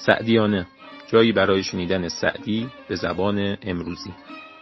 سعدیانه، جایی برای شنیدن سعدی به زبان امروزی.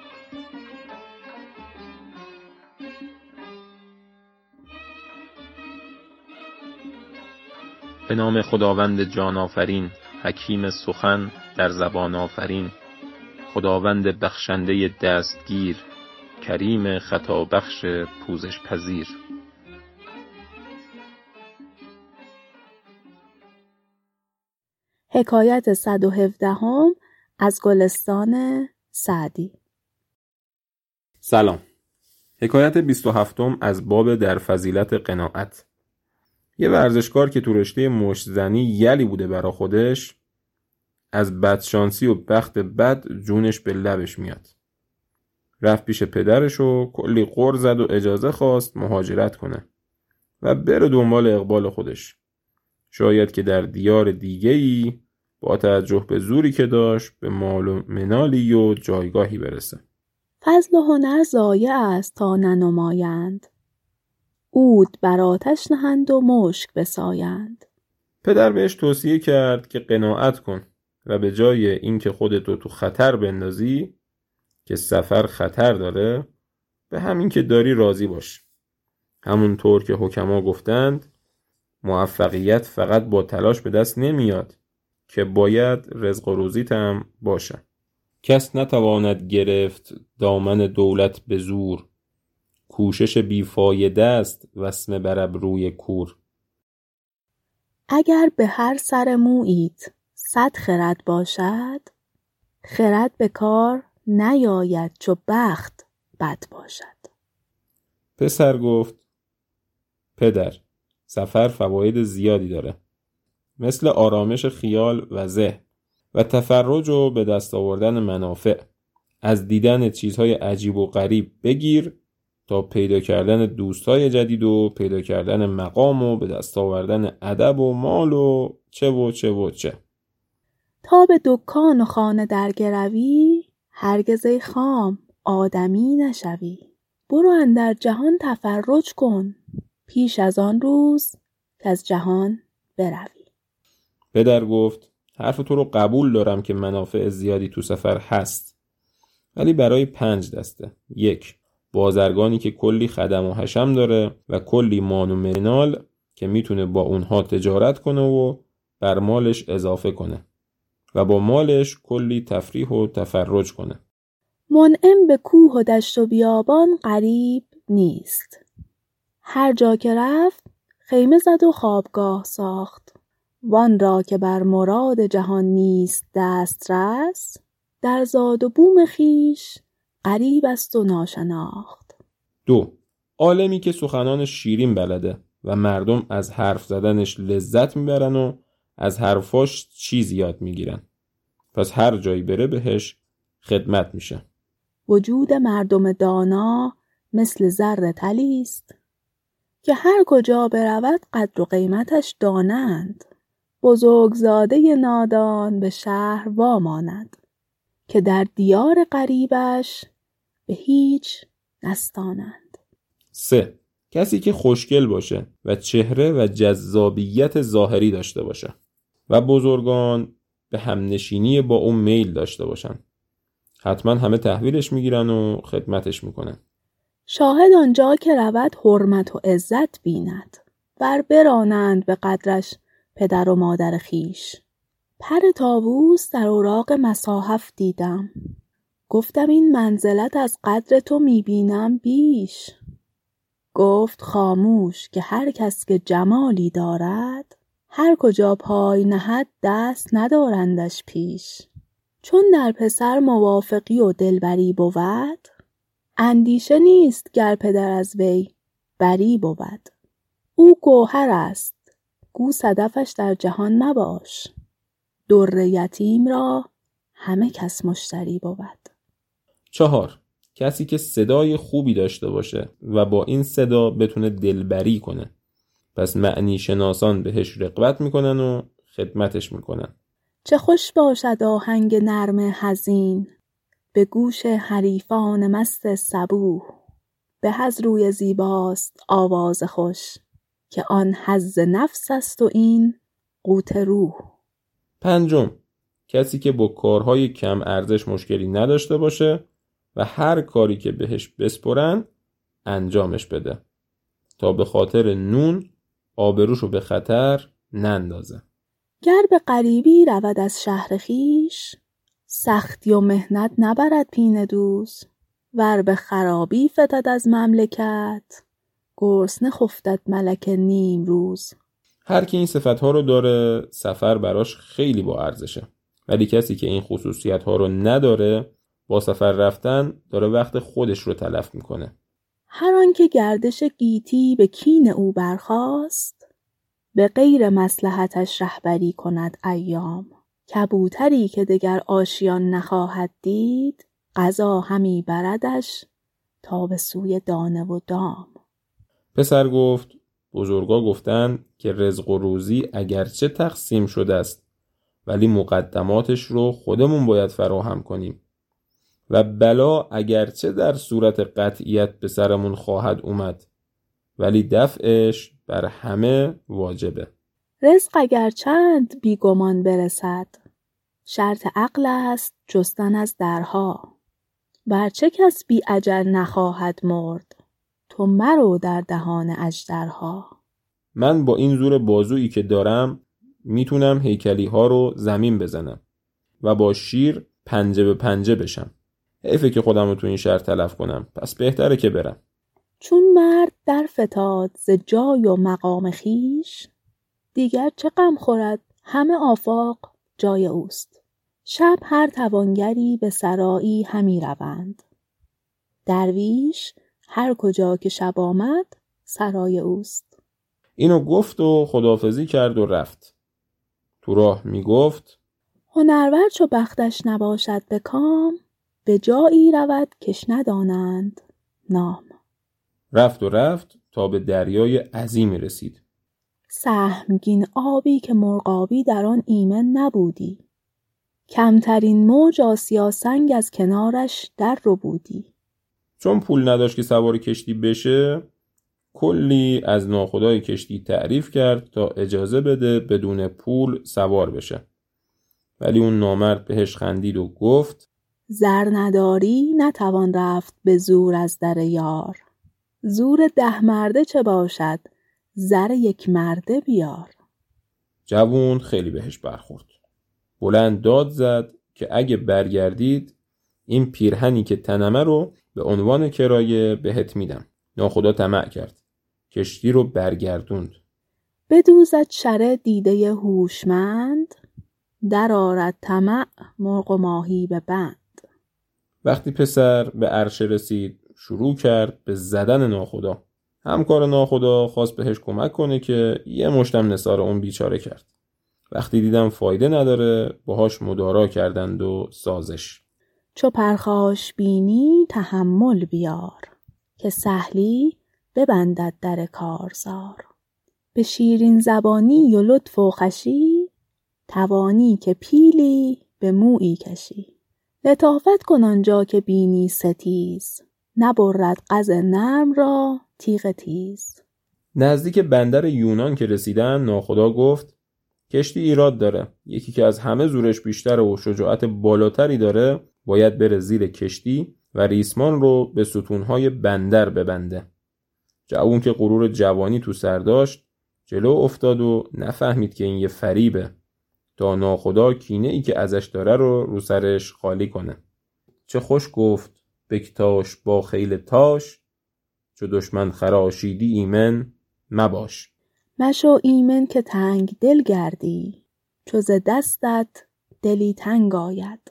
به نام خداوند جان آفرین، حکیم سخن در زبان آفرین، خداوند بخشنده دستگیر، کریم خطا بخش پوزش پذیر. حکایت 117 از گلستان سعدی. سلام. حکایت 27 از باب در فضیلت قناعت. یه ورزشکار که تو رشته مشت‌زنی یلی بوده برا خودش، از بدشانسی و بخت بد جونش به لبش میاد. رفت پیش پدرش و کلی غر زد و اجازه خواست مهاجرت کنه و بره دنبال اقبال خودش. شاید که در دیار دیگه‌ای با توجه به زوری که داشت به مال و منالی و جایگاهی برسه. فضل و هنر ضایع است تا ننمایند، عود بر آتش نهند و مشک بسایند. پدر بهش توصیه کرد که قناعت کن و به جای اینکه خودتو تو خطر بندازی، که سفر خطر داره، به همین که داری راضی باش. همونطور که حکما گفتند، موفقیت فقط با تلاش به دست نمیاد، که باید رزق و روزیت هم باشه. کس نتواند گرفت دامن دولت به زور، کوشش بیفایده است وسمه بر ابروی کور. اگر به هر سر موییت 100 خرد باشد، خرد به کار نیاید چو بخت بد باشد. پسر گفت: پدر، سفر فواید زیادی داره، مثل آرامش خیال و ذهن و تفرج و به دست آوردن منافع. از دیدن چیزهای عجیب و غریب بگیر تا پیدا کردن دوستای جدید و پیدا کردن مقام و به دست آوردن ادب و مال و چه. تا به دکان و خانه درگروی، هرگز ای خام آدمی نشوی. برو اندر جهان تفرج کن، پیش از آن روز که از جهان بروی. پدر گفت: حرف تو رو قبول دارم که منافع زیادی تو سفر هست، ولی برای 5 دسته. 1. بازرگانی که کلی خدم و حشم داره و کلی مان و منال که میتونه با اونها تجارت کنه و بر مالش اضافه کنه و با مالش کلی تفریح و تفرج کنه. منعم به کوه و دشت و بیابان غریب نیست. هر جا که رفت خیمه زد و خوابگاه ساخت. وان را که بر مراد جهان نیست دسترس، در زاد و بوم خیش غریب است و ناشناخت. 2. عالمی که سخنان شیرین بلده و مردم از حرف زدنش لذت میبرن و از حرفاش چیز یاد میگیرن، پس هر جایی بره بهش خدمت میشه. وجود مردم دانا مثل زر طلی است، که هر کجا برود قدر و قیمتش دانند. بزرگزاده نادان به شهر واماند، که در دیار غریبش به هیچ نستانند. 3. کسی که خوشگل باشه و چهره و جذابیت ظاهری داشته باشه و بزرگان به همنشینی با اون میل داشته باشن، حتما همه تحویلش میگیرن و خدمتش میکنن. شاهد آنجا که رود حرمت و عزت بیند، ور برانند به قدرش پدر و مادر خیش. پر طاووس در اوراق مصاحف دیدم، گفتم این منزلت از قدر تو میبینم بیش. گفت خاموش که هر کس که جمالی دارد، هر کجا پای نهد دست ندارندش پیش. چون در پسر موافقی و دلبری بود، اندیشه نیست گر پدر از وی بری بود. او گوهر است، گو صدفش در جهان مباش. در یتیم را همه کس مشتری بود. 4. کسی که صدای خوبی داشته باشه و با این صدا بتونه دلبری کنه، پس معنی شناسان بهش رغبت میکنن و خدمتش میکنن. چه خوش باشد آهنگ نرم حزین، به گوش حریفان مست صبوح. به از روی زیباست آواز خوش، که آن حظ نفس است و این قوت روح. 5، کسی که با کارهای کم ارزش مشکلی نداشته باشه و هر کاری که بهش بسپرن انجامش بده تا به خاطر نون آبروشو به خطر نندازه. گر به غریبی رود از شهر خویش، سختی و محنت نبرد پینه دوز. ور به خرابی فتد از مملکت، گرسنه خفتد ملک نیم روز. هر کی این صفت‌ها رو داره سفر براش خیلی با ارزشه، ولی کسی که این خصوصیت‌ها رو نداره با سفر رفتن داره وقت خودش رو تلف میکنه. هر آن که گردش گیتی به کین او برخاست، به غیر مصلحتش رهبری کند ایام. کبوتری که دگر آشیان نخواهد دید، قضا همی بردش تا به سوی دانه و دام. پسر گفت بزرگا گفتن که رزق و روزی اگرچه تقسیم شده است، ولی مقدماتش رو خودمون باید فراهم کنیم و بلا اگرچه در صورت قطعیت به سرمون خواهد اومد، ولی دفعش بر همه واجبه. رزق اگر چند بیگمان برسد، شرط عقل است جستن از درها. بر چه کس بی اجل نخواهد مرد، تو مرو در دهان اژدرها. من با این زور بازویی که دارم میتونم هیکلی ها رو زمین بزنم و با شیر پنجه به پنجه بشم. حیفه که خودم رو تو این شهر تلف کنم، پس بهتره که برم. چون مرد در فتاد ز جای و مقام خیش، دیگر چه غم خورد همه آفاق جای اوست. شب هر توانگری به سرایی همی روند، درویش هر کجا که شب آمد سرای اوست. اینو گفت و خداحافظی کرد و رفت. تو راه میگفت هنرور چو بختش نباشد به کام، به جایی رود کش ندانند نام. رفت تا به دریای عظیمی رسید. سهمگین آبی که مرغابی در آن ایمن نبودی، کمترین موج آسیا سنگ از کنارش در رو بودی. چون پول نداشت که سوار کشتی بشه، کلی از ناخدای کشتی تعریف کرد تا اجازه بده بدون پول سوار بشه، ولی اون نامرد بهش خندید و گفت زر نداری نتوان رفت به زور از در یار. زور 10 مرده چه باشد، زر 1 مرده بیار. جوون خیلی بهش برخورد، بلند داد زد که اگه برگردید این پیرهنی که تنمه رو به عنوان کرایه بهت میدم. ناخدا طمع کرد، کشتی رو برگردوند. بدوزد شره دیده هوشمند، در آرد طمع مرغ و ماهی به بند. وقتی پسر به عرشه رسید شروع کرد به زدن ناخدا. همکار ناخدا خواست بهش کمک کنه که یه مشتم نثار اون بیچاره کرد. وقتی دیدم فایده نداره باهاش مدارا کردند و سازش. چو پرخاش بینی تحمل بیار، که سهلی ببندد در کارزار. به شیرین زبانی و لطف و خوشی، توانی که پیلی به مویی کشی. لطافت کن آنجا که بینی ستیز، نبرد قز نرم را تیغ تیز. نزدیک بندر یونان که رسیدن ناخدا گفت کشتی ایراد داره، یکی که از همه زورش بیشتر و شجاعت بالاتری داره باید بره زیر کشتی و ریسمان رو به ستونهای بندر ببنده. جوون که غرور جوانی تو سر داشت جلو افتاد و نفهمید که این یه فریبه تا ناخدا کینه ای که ازش داره رو سرش خالی کنه. چه خوش گفت بکتاش با خیل تاش، چو دشمن خراشیدی ایمن مباش. مشو ایمن که تنگ دل گردی، چو ز دستت دلی تنگ آید.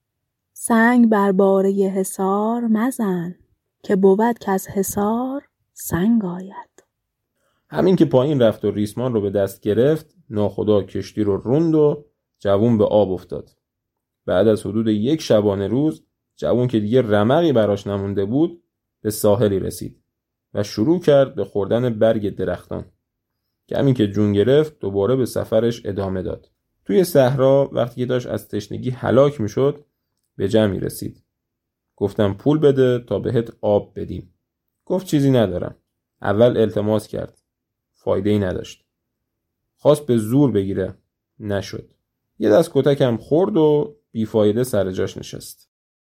سنگ بر باره حصار مزن، که بود که از حصار سنگ آید. همین که پایین رفت و ریسمان رو به دست گرفت ناخدا کشتی رو روند و جوون به آب افتاد. بعد از حدود 1 شبانه روز جوون که دیگه رمقی براش نمونده بود به ساحلی رسید و شروع کرد به خوردن برگ درختان که همین که جون گرفت دوباره به سفرش ادامه داد. توی صحرا وقتی که داشت از تشنگی هلاک میشد به جمعی رسید. گفتم پول بده تا بهت آب بدیم. گفت چیزی ندارم. اول التماس کرد، فایده‌ای نداشت. خواست به زور بگیره، نشد. یه دست کتکم خورد و بیفایده سر جاش نشست.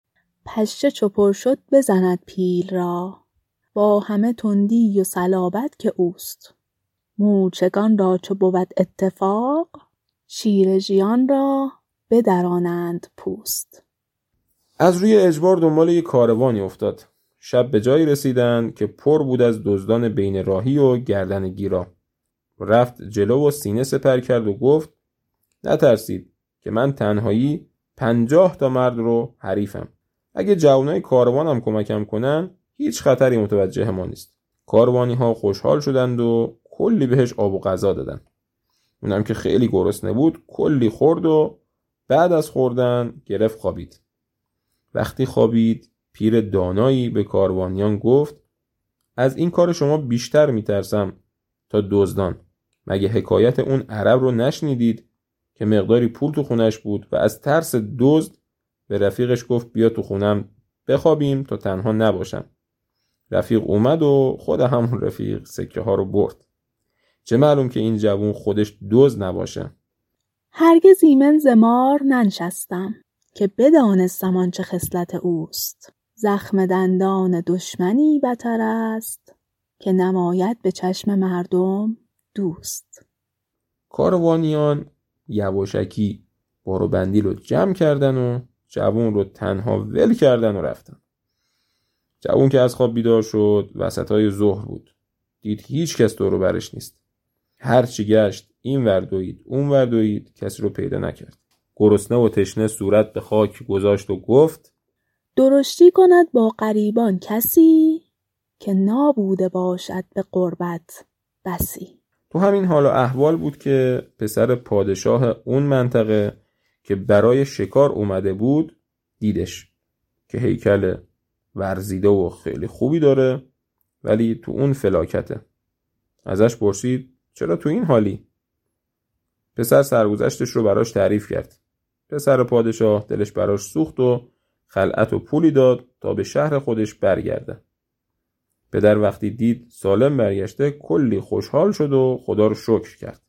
پشه چو پر شد بزند پیل را، با همه تندی و صلابت که اوست. مورچگان را چو بود اتفاق، شیر ژیان را بدرانند پوست. از روی اجبار دنبال یک کاروانی افتاد. شب به جایی رسیدن که پر بود از دزدان بین راهی و گردن گیرا. رفت جلو و سینه سپر کرد و گفت نترسید که من تنهایی 50 تا مرد رو حریفم. اگه جوانای کاروانم کمکم کنن هیچ خطری متوجه ما نیست. کاروانی ها خوشحال شدند و کلی بهش آب و غذا دادن. اونم که خیلی گرسنه بود کلی خورد و بعد از خوردن گرفت خوابید. وقتی خوابید پیر دانایی به کاروانیان گفت از این کار شما بیشتر میترسم تا دزدان. مگه حکایت اون عرب رو نشنیدید که مقداری پول تو خونش بود و از ترس دزد به رفیقش گفت بیا تو خونم بخوابیم تا تنها نباشم. رفیق اومد و خود همون رفیق سکه ها رو برد. چه معلوم که این جوون خودش دزد نباشه. هرگز ایمن زمار ننشستم که بدانستم آنچه خصلت اوست. زخم دندان دشمنی بتر است که نماید به چشم مردم دوست. کاروانیان یواشکی بارو بندی رو جمع کردن و جوون رو تنها ول کردن و رفتن. جوون که از خواب بیدار شد وسطای ظهر بود. دید هیچ کس دور و برش نیست. هر چی گشت این ور دوید اون ور دوید کسی رو پیدا نکرد. گرسنه و تشنه صورت به خاک گذاشت و گفت درشتی کند با غریبان کسی که نابوده باشد به غربت بسی. تو همین حال و احوال بود که پسر پادشاه اون منطقه که برای شکار اومده بود دیدش که هیکل ورزیده و خیلی خوبی داره ولی تو اون فلاکته. ازش پرسید چرا تو این حالی؟ پسر سرگذشتش رو براش تعریف کرد. پسر پادشاه دلش براش سوخت و خلعت و پولی داد تا به شهر خودش برگرده. پدر وقتی دید سالم برگشته کلی خوشحال شد و خدا رو شکر کرد.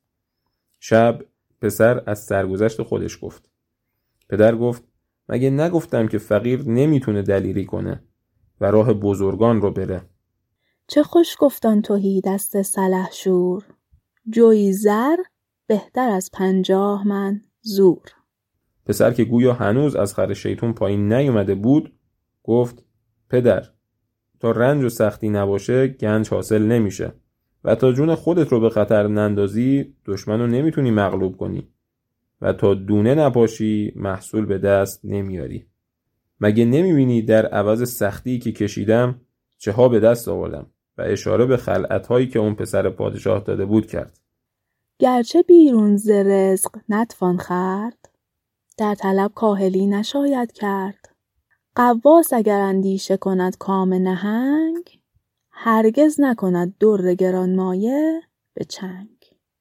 شب پسر از سرگذشت خودش گفت. پدر گفت مگه نگفتم که فقیر نمیتونه دلیری کنه و راه بزرگان رو بره؟ چه خوش گفتان تهی دست سلحشور، جوی زر بهتر از 50 من زور. پسر که گویا هنوز از خر شیطون پایین نیومده بود گفت پدر تا رنج و سختی نباشه گنج حاصل نمیشه و تا جون خودت رو به خطر نندازی دشمن رو نمیتونی مغلوب کنی و تا دونه نپاشی محصول به دست نمیاری. مگه نمیبینی در عوض سختی که کشیدم چه ها به دست آوردم؟ و اشاره به خلعت‌هایی که اون پسر پادشاه داده بود کرد. گرچه بیرون ز رزق نتوان خورد، در طلب کاهلی نشاید کرد. غواص اگر اندیشه کند کام نهنگ، هرگز نکند در گرانمایه به چنگ.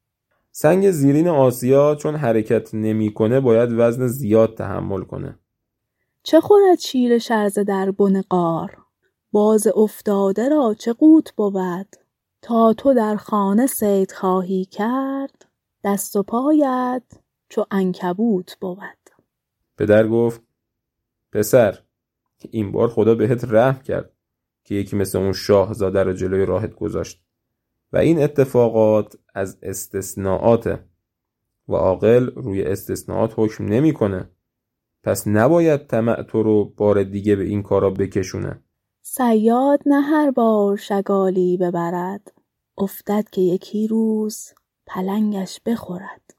سنگ زیرین آسیا چون حرکت نمی‌کنه باید وزن زیاد تحمل کنه. چه خورد شیر شرزه در بن غار، باز افتاده را چه قوت بود؟ تا تو در خانه صید خواهی کرد، دست و پایت چو عنکبوت بود. پدر گفت پسر این بار خدا بهت رحم کرد که یکی مثل اون شاهزاده رو جلوی راهت گذاشت و این اتفاقات از استثناءاته و عاقل روی استثناءات حکم نمی‌کنه. پس نباید طمع تو رو بار دیگه به این کارا بکشونه. صیاد نه هر بار شگالی ببرد، افتد که یکی روز پلنگش بخورد.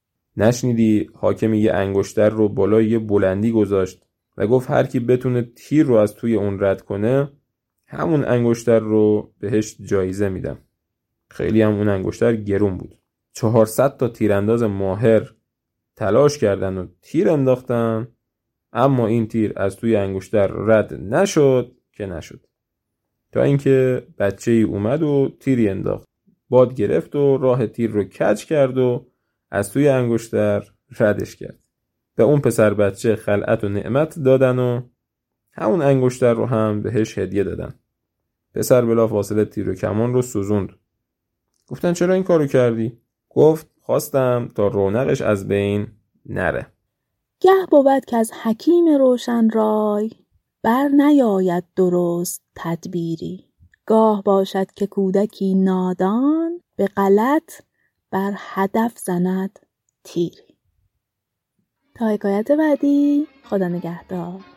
نشنیدی حاکم یه انگشتر رو بالای یه بلندی گذاشت و گفت هر کی بتونه تیر رو از توی اون رد کنه همون انگشتر رو بهش جایزه میدم. خیلی هم اون انگشتر گرون بود. 400 تا تیرانداز ماهر تلاش کردن و تیر انداختن اما این تیر از توی انگشتر رد نشد که نشد. تا اینکه بچه‌ای اومد و تیری انداخت. باد گرفت و راه تیر رو کج کرد و از توی انگشتر ردش کرد. به اون پسر بچه خلعت و نعمت دادن و همون انگشتر رو هم بهش هدیه دادن. پسر بلافاصله تیر و کمان رو سوزوند. گفتن چرا این کارو کردی؟ گفت خواستم تا رونقش از بین نره. گه بود که از حکیم روشن رای، بر نیاید درست تدبیری. گاه باشد که کودکی نادان، به غلط بر هدف زند تیری. تا حکایت بعدی، خدا نگهدار.